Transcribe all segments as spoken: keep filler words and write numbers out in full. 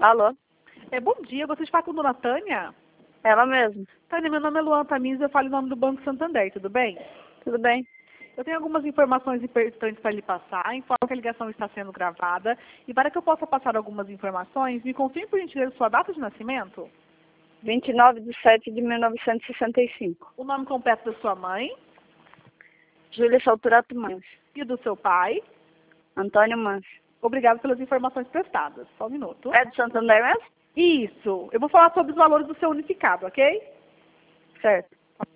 Alô? É, bom dia, gostaria de falar com a dona Tânia? Ela mesmo. Tânia, meu nome é Luan Tamires, eu falo em nome do Banco Santander, tudo bem? Tudo bem? Eu tenho algumas informações importantes para lhe passar, informo que a ligação está sendo gravada, e para que eu possa passar algumas informações, me confirme por gentileza sua data de nascimento, vinte e nove de setembro de mil novecentos e sessenta e cinco. o nome completo da sua mãe Júlia Salturato Mancho. e do seu pai. Antônio Mancho. Obrigado pelas informações prestadas. Só um minuto. É do Santander mesmo? Isso. Eu vou falar sobre os valores do seu unificado, ok? Certo.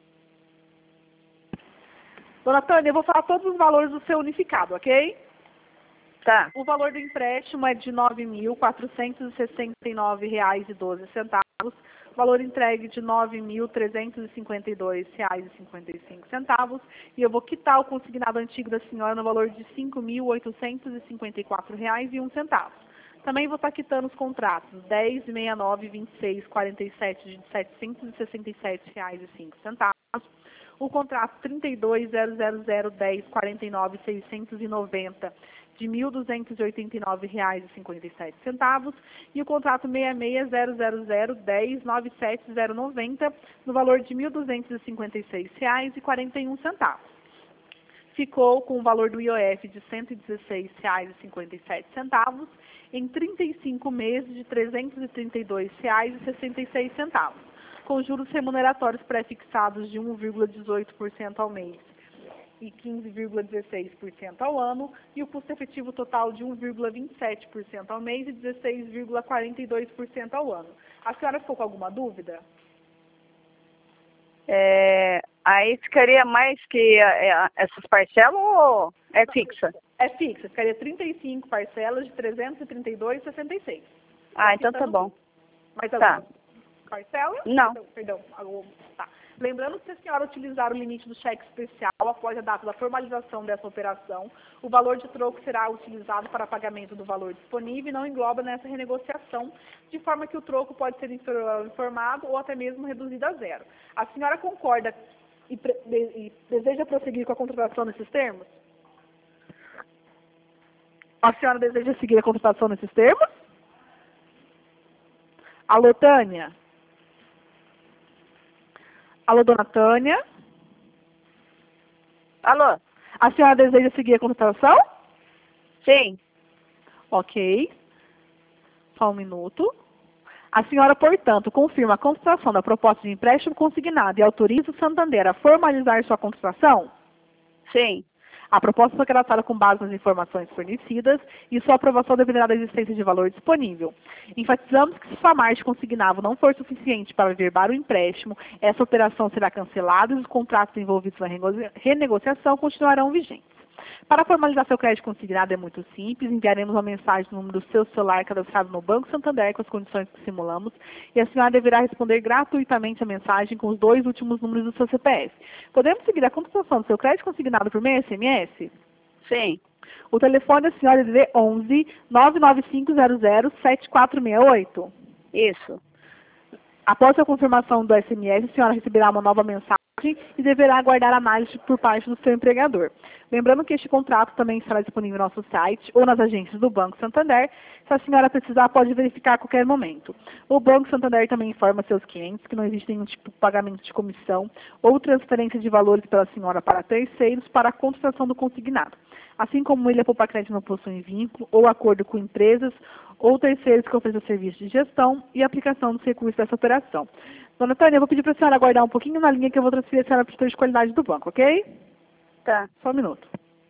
Dona Tânia, eu vou falar todos os valores do seu unificado, ok? Tá. O valor do empréstimo é de nove mil quatrocentos e sessenta e nove reais e doze centavos. O valor entregue de nove mil trezentos e cinquenta e dois reais e cinquenta e cinco centavos. E eu vou quitar o consignado antigo da senhora no valor de cinco mil oitocentos e cinquenta e quatro reais e um centavo. Também vou estar quitando os contratos dez, sessenta e nove, vinte e seis, quarenta e sete de setecentos e sessenta e sete reais e cinco centavos. O contrato trinta e dois, zero zero zero, dez, quarenta e nove, seiscentos e noventa de mil duzentos e oitenta e nove reais e cinquenta e sete centavos e o contrato sessenta e seis, zero zero zero, dez, noventa e sete, zero noventa no valor de mil duzentos e cinquenta e seis reais e quarenta e um centavos. Ficou com o valor do I O F de cento e dezesseis reais e cinquenta e sete centavos em trinta e cinco meses de trezentos e trinta e dois reais e sessenta e seis centavos, com juros remuneratórios pré-fixados de um vírgula dezoito por cento ao mês e quinze vírgula dezesseis por cento ao ano, e o custo efetivo total de um vírgula vinte e sete por cento ao mês e dezesseis vírgula quarenta e dois por cento ao ano. A senhora ficou com alguma dúvida? É, aí ficaria mais que é, essas parcelas ou é fixa? É fixa, ficaria trinta e cinco parcelas de trezentos e trinta e dois reais e sessenta e seis centavos. Ah, então tá bom. Mais Tá. alguma parcela? Não. Perdão, perdão. algum- Tá. Lembrando que se a senhora utilizar o limite do cheque especial após a data da formalização dessa operação, o valor de troco será utilizado para pagamento do valor disponível e não engloba nessa renegociação, de forma que o troco pode ser inferior ao informado ou até mesmo reduzido a zero. A senhora concorda e, pre- de- e deseja prosseguir com a contratação nesses termos? A senhora deseja seguir a contratação nesses termos? Alô, Tânia? Alô, dona Tânia? Alô? A senhora deseja seguir a contratação? Sim. Ok. Só um minuto. A senhora, portanto, confirma a contratação da proposta de empréstimo consignado e autoriza o Santander a formalizar sua contratação? Sim. A proposta foi cadastrada com base nas informações fornecidas e sua aprovação dependerá da existência de valor disponível. Enfatizamos que se sua margem consignada não for suficiente para averbar o empréstimo, essa operação será cancelada e os contratos envolvidos na renegociação continuarão vigentes. Para formalizar seu crédito consignado é muito simples, enviaremos uma mensagem no número do seu celular cadastrado no Banco Santander com as condições que simulamos e a senhora deverá responder gratuitamente a mensagem com os dois últimos números do seu C P F. Podemos seguir a contratação do seu crédito consignado por meio S M S? Sim. O telefone da senhora é D D onze, nove nove cinco zero zero, sete quatro seis oito. Isso. Após a confirmação do S M S, a senhora receberá uma nova mensagem e deverá aguardar análise por parte do seu empregador. Lembrando que este contrato também estará disponível no nosso site ou nas agências do Banco Santander. Se a senhora precisar, pode verificar a qualquer momento. O Banco Santander também informa seus clientes que não existe nenhum tipo de pagamento de comissão ou transferência de valores pela senhora para terceiros para a contratação do consignado. Assim como ele, a Poupa Crédito não possui vínculo ou acordo com empresas ou terceiros que ofereçam serviço de gestão e aplicação dos recursos dessa operação. Dona Tânia, eu vou pedir para a senhora aguardar um pouquinho na linha que eu vou transferir a senhora para o setor de qualidade do banco, ok? Tá. Só um minuto.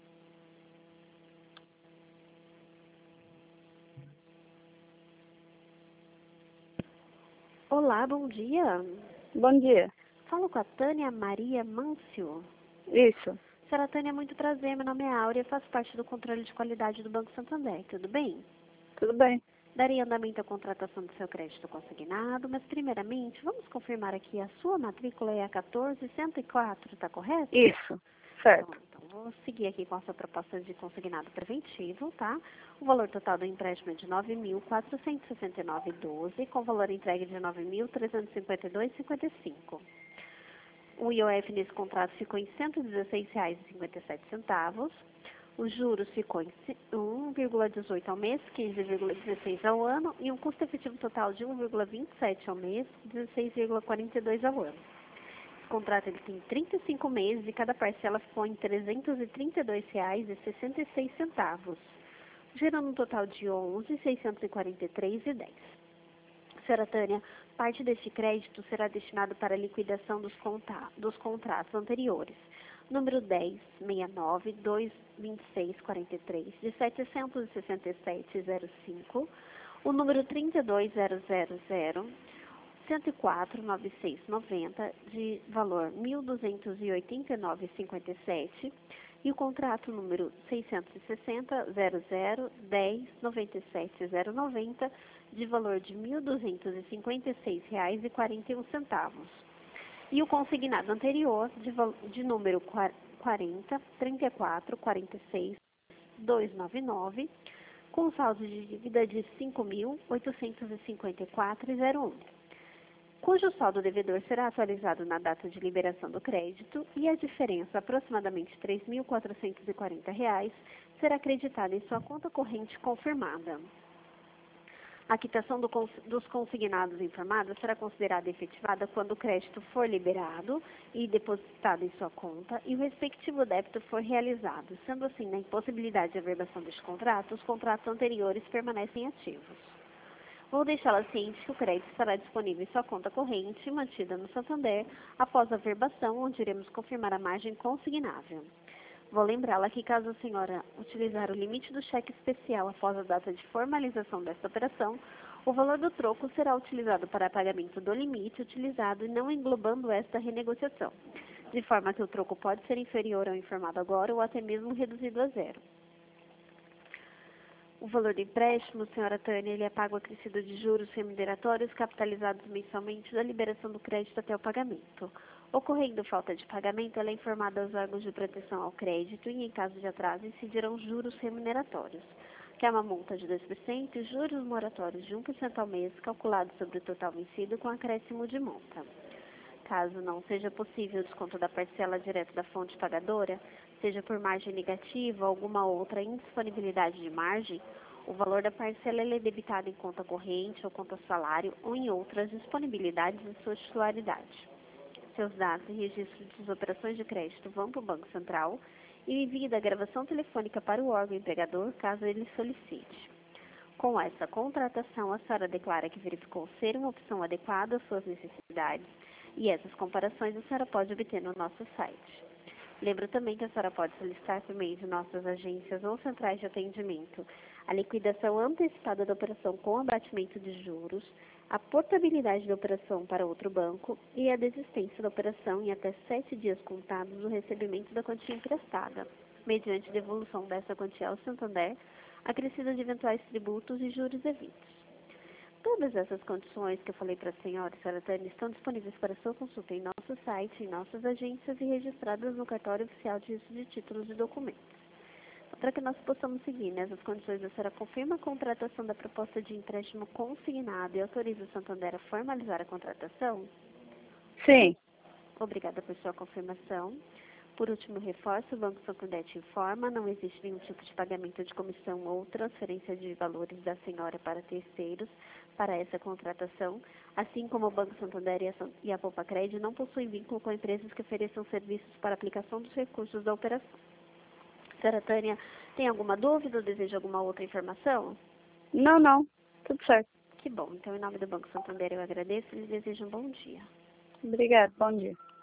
Olá, bom dia. Bom dia. Falo com a Tânia Maria Mâncio. Isso. Senhora Tânia, muito prazer. Meu nome é Áurea, faço parte do controle de qualidade do Banco Santander. Tudo bem? Tudo bem. Darei andamento à contratação do seu crédito consignado, mas primeiramente vamos confirmar aqui a sua matrícula é a quatorze cento e quatro, está correto? Isso. Certo. Então, então, vou seguir aqui com a sua proposta de consignado preventivo, tá? O valor total do empréstimo é de nove mil quatrocentos e sessenta e nove reais e doze centavos, com valor entregue de nove mil trezentos e cinquenta e dois reais e cinquenta e cinco centavos. O I O F nesse contrato ficou em cento e dezesseis reais e cinquenta e sete centavos. Os juros ficou em um vírgula dezoito ao mês, quinze vírgula dezesseis ao ano e um custo efetivo total de um vírgula vinte e sete ao mês, dezesseis vírgula quarenta e dois ao ano. Esse contrato ele tem trinta e cinco meses e cada parcela ficou em trezentos e trinta e dois reais e sessenta e seis centavos, gerando um total de onze mil seiscentos e quarenta e três reais e dez centavos. Senhora Tânia, parte deste crédito será destinado para a liquidação dos, conta dos contratos anteriores. Número dez, sessenta e nove, duzentos e vinte e seis, quarenta e três, de setecentos e sessenta e sete reais e zero cinco. O número trinta e dois, zero zero zero, cento e quatro, noventa e seis, noventa, de valor mil duzentos e oitenta e nove reais e cinquenta e sete. E o contrato número seiscentos e sessenta, zero zero, dez, noventa e sete, zero noventa, de valor de mil duzentos e cinquenta e seis reais e quarenta e um centavos. E o consignado anterior, de, de número quarenta, trinta e quatro, quarenta e seis, duzentos e noventa e nove, com saldo de dívida de cinco mil oitocentos e cinquenta e quatro reais e zero um, cujo saldo devedor será atualizado na data de liberação do crédito e a diferença, aproximadamente três mil quatrocentos e quarenta reais, será acreditada em sua conta corrente confirmada. A quitação do cons dos consignados informados será considerada efetivada quando o crédito for liberado e depositado em sua conta e o respectivo débito for realizado. Sendo assim, na impossibilidade de averbação deste contrato, os contratos anteriores permanecem ativos. Vou deixá-la ciente que o crédito estará disponível em sua conta corrente, mantida no Santander, após a averbação, onde iremos confirmar a margem consignável. Vou lembrá-la que, caso a senhora utilizar o limite do cheque especial após a data de formalização desta operação, o valor do troco será utilizado para pagamento do limite utilizado e não englobando esta renegociação, de forma que o troco pode ser inferior ao informado agora ou até mesmo reduzido a zero. O valor do empréstimo, senhora Tânia, ele é pago acrescido de juros remuneratórios capitalizados mensalmente da liberação do crédito até o pagamento. Ocorrendo falta de pagamento, ela é informada aos órgãos de proteção ao crédito e, em caso de atraso, incidirão juros remuneratórios, que é uma multa de dois por cento e juros moratórios de um por cento ao mês, calculados sobre o total vencido com acréscimo de multa. Caso não seja possível o desconto da parcela direto da fonte pagadora, seja por margem negativa ou alguma outra indisponibilidade de margem, o valor da parcela é debitado em conta corrente ou conta salário ou em outras disponibilidades de sua titularidade. Seus dados e registros das operações de crédito vão para o Banco Central e envie da gravação telefônica para o órgão empregador, caso ele solicite. Com essa contratação, a senhora declara que verificou ser uma opção adequada às suas necessidades e essas comparações a senhora pode obter no nosso site. Lembro também que a senhora pode solicitar por meio de nossas agências ou centrais de atendimento a liquidação antecipada da operação com abatimento de juros, a portabilidade da operação para outro banco e a desistência da operação em até sete dias contados do recebimento da quantia emprestada, mediante devolução dessa quantia ao Santander, acrescida de eventuais tributos e juros devidos. Todas essas condições que eu falei para a senhora, senhora Tânia, estão disponíveis para sua consulta em nosso site, em nossas agências e registradas no cartório oficial de registro de títulos e documentos. Para que nós possamos seguir nessas condições, a senhora confirma a contratação da proposta de empréstimo consignado e autoriza o Santander a formalizar a contratação? Sim. Obrigada por sua confirmação. Por último, reforço, o Banco Santander te informa, não existe nenhum tipo de pagamento de comissão ou transferência de valores da senhora para terceiros para essa contratação, assim como o Banco Santander e a, e a Poupa-Cred não possuem vínculo com empresas que ofereçam serviços para aplicação dos recursos da operação. Senhora Tânia, tem alguma dúvida ou deseja alguma outra informação? Não, não. Tudo certo. Que bom. Então, em nome do Banco Santander, eu agradeço e lhes desejo um bom dia. Obrigada. Bom dia.